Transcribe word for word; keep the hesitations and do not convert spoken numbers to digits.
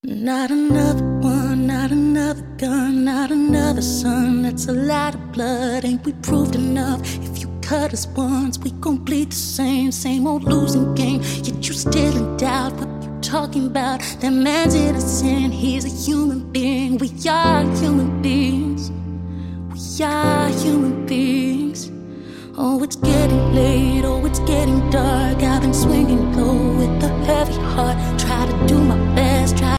Not another one, not another gun, not another son. That's a lot of blood, ain't we proved enough? If you cut us once, we gon' bleed the same. Same old losing game, yet you still in doubt. What you talking about? That man's innocent, he's a human being. We are human beings, we are human beings. Oh, it's getting late, oh, it's getting dark. I've been swinging low with a heavy heart. Try to do my best, try